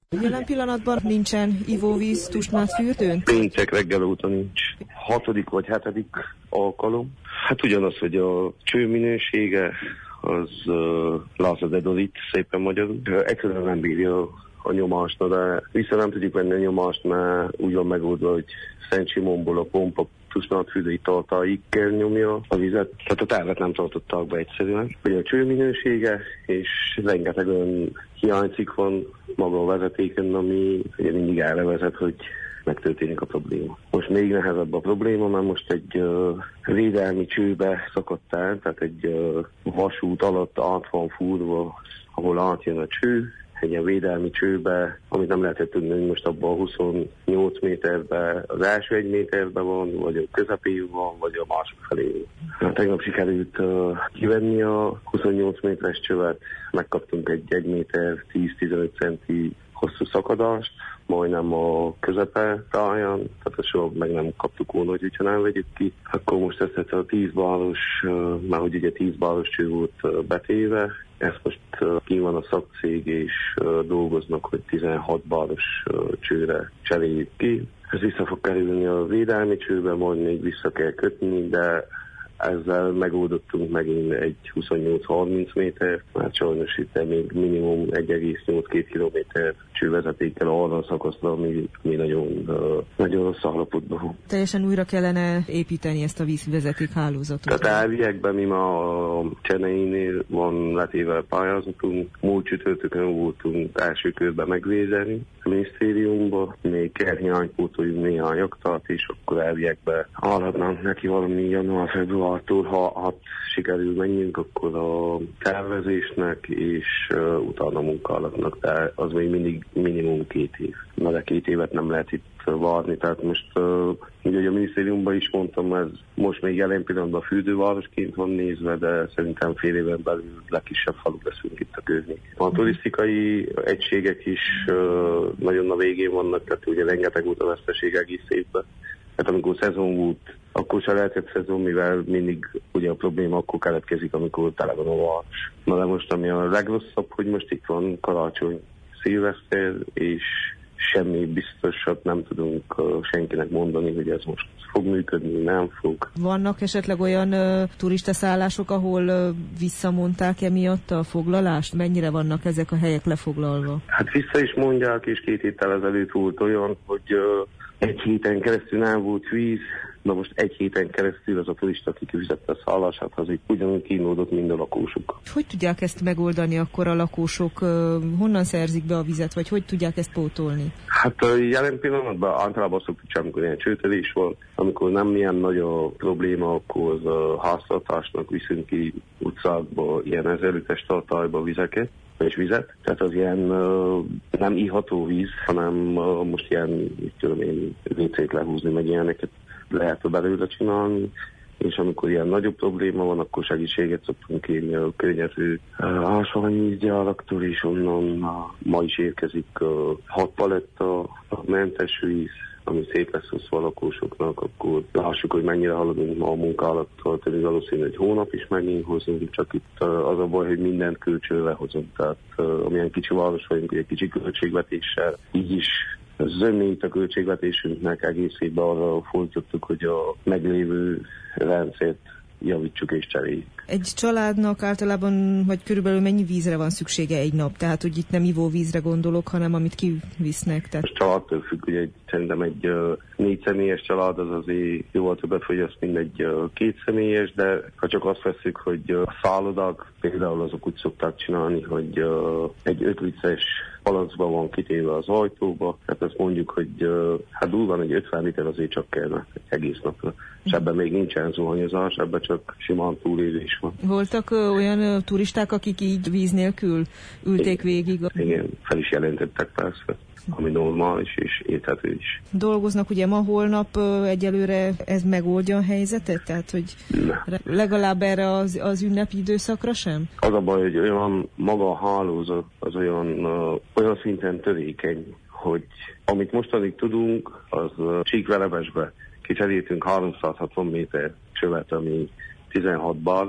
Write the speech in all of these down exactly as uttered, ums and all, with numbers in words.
Jelen pillanatban nincsen ivóvíz Tusnád fürdőn? Péntek reggel óta nincs. Hatodik vagy hetedik alkalom. Hát ugyanaz, hogy a cső minősége az uh, lázadedolit, szépen magyarul. Egyszerűen nem bírja a nyomást, de vissza nem tudjuk venni a nyomást, mert úgy van megoldva, hogy Szent Simonból a pompa Tusnád fürdői tartáig kell nyomja a vizet. Tehát a tervet nem tartották be egyszerűen. Hogy a cső minősége, és rengeteg olyan hiánycikk van maga a vezetéken, ami ugye mindig erre vezet, hogy megtörténik a probléma. Most még nehezebb a probléma, mert most egy uh, védelmi csőbe szakadt el, tehát egy uh, vasút alatt át van fúrva, ahol átjön a cső, egy ilyen védelmi csőbe, amit nem lehetett tudni, hogy most abban a huszonnyolc méterben az első egy méterben van, vagy a közepén van, vagy a másik felé. Hát tegnap sikerült uh, kivenni a huszonnyolc méteres csövet, megkaptunk egy egy méter tíz-tizenöt centi hosszú szakadást, majdnem a közepe táján, tehát soha meg nem kaptuk volna, hogy ha nem vegyük ki. Akkor most ezt a tíz bálos, uh, már hogy ugye tíz bálos cső volt uh, betéve, ezt most uh, ki van a szakcég, és uh, dolgoznak, hogy tizenhat bálos uh, csőre cseréljük ki. Ez vissza fog kerülni a védelmi csőbe, majd még vissza kell kötni, de ezzel megoldottunk megint egy huszonnyolc-harminc méter, mert sajnos itt még minimum egy egész nyolc-két kilométer csővezetékkel arra a szakaszra, ami, ami nagyon, uh, nagyon rossz állapotban van. Teljesen újra kellene építeni ezt a vízvezeték hálózatot. Tehát elviekben mi ma a Cseneinél van letéve pályázatunk, múlt csütörtökön voltunk első körben megvédeni a minisztériumba, még kell hiánypótoljunk néhány aktát, és akkor elviekben állhatnánk neki valami január-februártól, ha, ha sikerül menjünk, akkor a tervezésnek és uh, utána munkálatnak, de az még mindig minimum két év. Na de két évet nem lehet itt várni, tehát most uh, ugye a minisztériumban is mondtam, ez most még jelen pillanatban fürdővárosként van nézve, de szerintem fél éven belül legkisebb falu leszünk itt a környéken. A turisztikai egységek is uh, nagyon a végén vannak, tehát ugye rengeteg volt a veszteség egész évben. Hát amikor szezon volt, akkor se lehetett szezon, mivel mindig ugye a probléma akkor keletkezik, amikor tele van a város. Na de most ami a legrosszabb, hogy most itt van karácsony, szilveszter, és semmi biztosat nem tudunk uh, senkinek mondani, hogy ez most fog működni, nem fog. Vannak esetleg olyan uh, turistaszállások, ahol uh, visszamondták emiatt a foglalást? Mennyire vannak ezek a helyek lefoglalva? Hát vissza is mondják, és két héttel ezelőtt volt olyan, hogy uh, egy héten keresztül nem volt víz, de most egy héten keresztül az a turista, aki kifizette a szállását, az így ugyanúgy kínlódott, mind a lakósok. Hogy tudják ezt megoldani akkor a lakósok? Honnan szerzik be a vizet, vagy hogy tudják ezt pótolni? Hát jelen pillanatban általában szoktuk csak, amikor ilyen csőtörés van, amikor nem ilyen nagy a probléma, akkor az a háztartásnak viszünk ki utcákba, ilyen ezer literes tartályba vizeket, és vizet, tehát az ilyen uh, nem iható víz, hanem uh, most ilyen, mit tudom én, vécét lehúzni, meg ilyeneket lehet belőle csinálni, és amikor ilyen nagyobb probléma van, akkor segítséget szoktunk kérni a környező uh, ásványvízgyáraktól, és onnan uh, ma is érkezik uh, hat paletta, a mentes víz, ami szép lesz osztva a lakósoknak, akkor lássuk, hogy mennyire haladunk ma a munkálattal, tehát valószínű, hogy hónap is megint hozunk, csak itt az a baj, hogy mindent kölcsönre hozunk, tehát amilyen kicsi város vagyunk, egy kicsi költségvetéssel, így is zömmét a költségvetésünknek egész évben arra fordítottuk, hogy a meglévő rendszert javítsuk és cseréljük. Egy családnak általában, vagy körülbelül mennyi vízre van szüksége egy nap? Tehát, hogy itt nem ivóvízre gondolok, hanem amit kivisznek. Tehát... A családtól függ, hogy egy, szerintem egy uh, négy személyes család az azért jóval többet fogyaszt, mint egy uh, két személyes, de ha csak azt veszük, hogy uh, a szállodák, például azok úgy szokták csinálni, hogy uh, egy öt literes palackban van kitéve az ajtóba, tehát azt mondjuk, hogy uh, hát durván egy ötven liter azért csak kellene egy egész napra. És ebben még nincsen zuhanyozás, ebben csak simán túlélés van. Voltak ö, olyan ö, turisták, akik így víz nélkül ülték végig? Igen, fel is jelentettek persze, ami normális és érthető is. Dolgoznak ugye ma, holnap ö, egyelőre ez megoldja a helyzetet? Tehát, hogy ne. Legalább erre az, az ünnepi időszakra sem? Az a baj, hogy olyan maga a hálózat az olyan, ö, olyan szinten törékeny, hogy amit mostanig tudunk, az ö, Csíkvelebesbe kicseréltünk háromszázhatvan méter csövet, ami tizenhat bálos,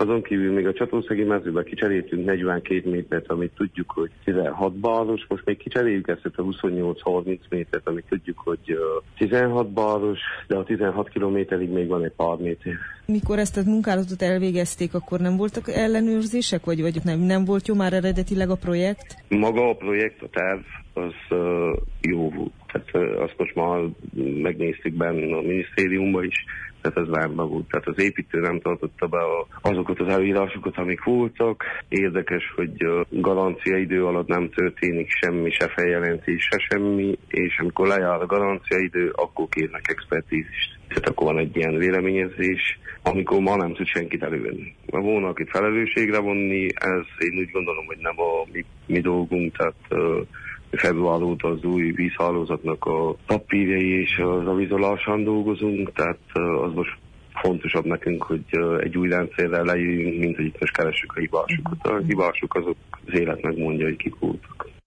Azon kívül még a Csatószegi mezőbe kicseréltünk negyvenkét métert, amit tudjuk, hogy tizenhat baros, most még kicseréljük ezt a huszonnyolc-harminc métert, amit tudjuk, hogy tizenhat baros, de a tizenhat kilométerig még van egy pár méter. Mikor ezt a munkálatot elvégezték, akkor nem voltak ellenőrzések, vagy, vagy nem, nem volt jó már eredetileg a projekt? Maga a projekt, a terv, az uh, jó volt. Tehát uh, azt most már megnéztük benne a minisztériumban is, tehát ez várva volt. Tehát az építő nem tartotta be a, azokat az előírásokat, amik voltak. Érdekes, hogy uh, garancia idő alatt nem történik semmi, se feljelentés, se semmi, és amikor lejár a garancia idő, akkor kérnek expertízist. Tehát akkor van egy ilyen véleményezés, amikor ma nem tud senkit elővenni. Ha volna, akit felelősségre vonni, ez én úgy gondolom, hogy nem a mi, mi dolgunk, tehát uh, február óta az új vízhálózatnak a papírjai és az avizolásán dolgozunk, tehát uh, az most fontosabb nekünk, hogy uh, egy új rendszerrel lejöjjünk, mint hogy itt most keressük a hibásokat. A hibások azok az élet megmondja, hogy kik voltak.